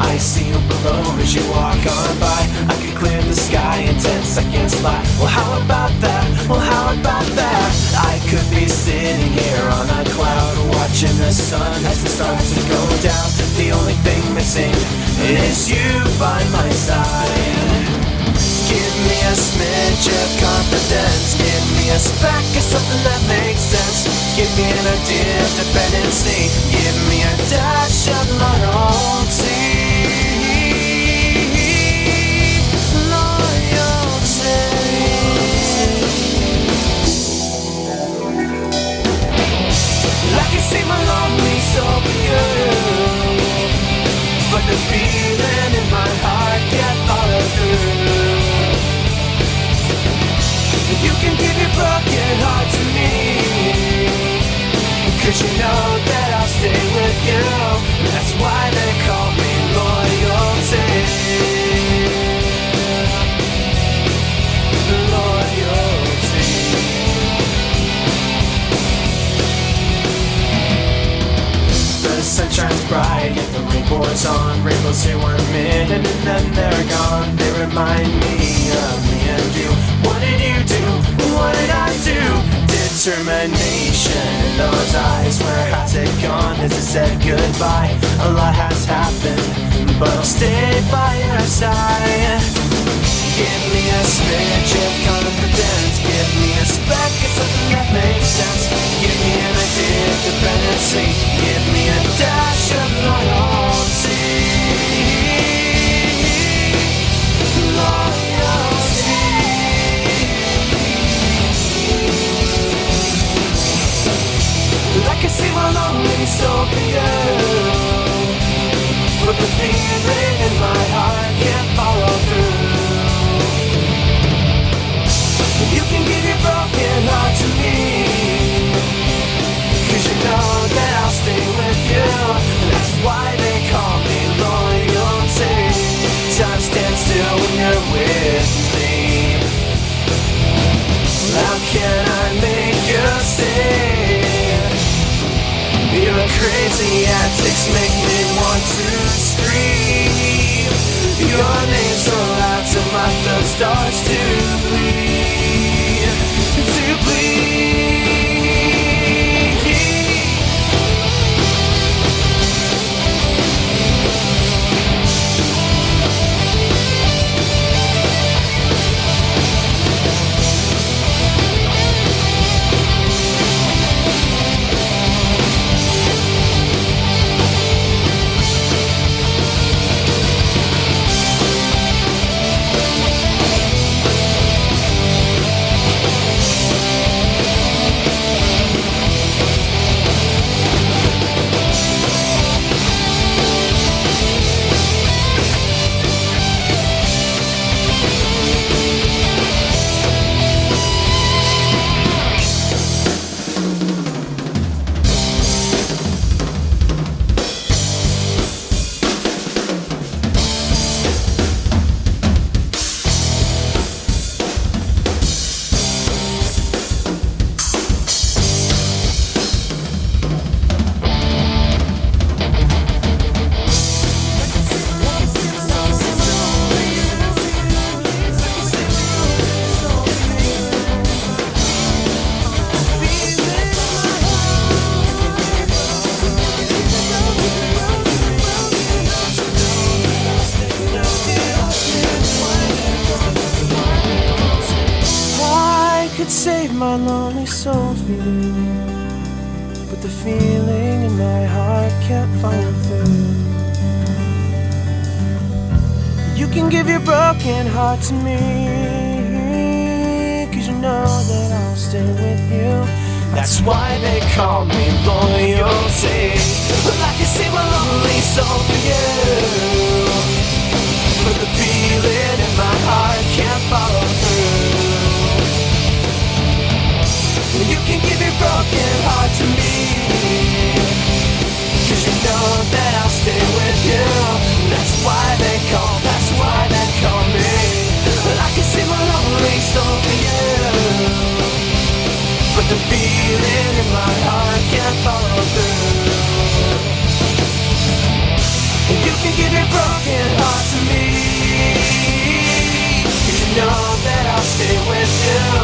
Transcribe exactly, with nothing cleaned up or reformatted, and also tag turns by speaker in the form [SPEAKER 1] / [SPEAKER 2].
[SPEAKER 1] I see you below as you walk on by. I could clear the sky in ten seconds flat. Well, how about that? Well, how about that? I could be sitting here on a cloud, watching the sun as it starts to go down. The only thing missing is you by my side. Give me a smidge of confidence. Give me a speck of something that makes sense. Give me an idea of dependency. Give me a dash of loyalty. Loyalty. I can see my lonely soul for you, but the feeling in my heart can't follow through. You can give your broken heart to me, 'cause you know that I'll stay with you. That's why they call me loyalty. Loyalty. The sun shines bright and the rain pours on. Rainbows here one minute and then they're gone. They remind me of me and you. What did you do? What did I do? Determination in those eyes. Where has it gone? Has it said goodbye? A lot has happened, but I'll stay by your side. Give me a smidge of confidence. Give me a speck of something that makes sense. Give me an idea of dependency. Give me a dash of loyalty. Loyalty. I can see my lonely soul for you, but the feeling in my heart can't follow through. You can give your broken heart to me, 'cause you know that I'll stay with you. That's why they call me loyalty. Time stands still when you're with me. How can I make you see? Your crazy antics make me want to scream. Your name so loud till my throat starts to bleed. To bleed. Save my lonely soul for you, but the feeling in my heart can't follow through. You can give your broken heart to me, 'cause you know that I'll stay with you. That's why they call me loyalty. I can save my lonely soul for you, but the feeling in my heart can't follow through. You can give your broken heart to me, 'cause you know that I'll stay with you. That's why they call, that's why they call me. I can see my lonely soul for you, but the feeling in my heart can't follow through. give your broken heart to me, 'cause you know that I'll stay with you.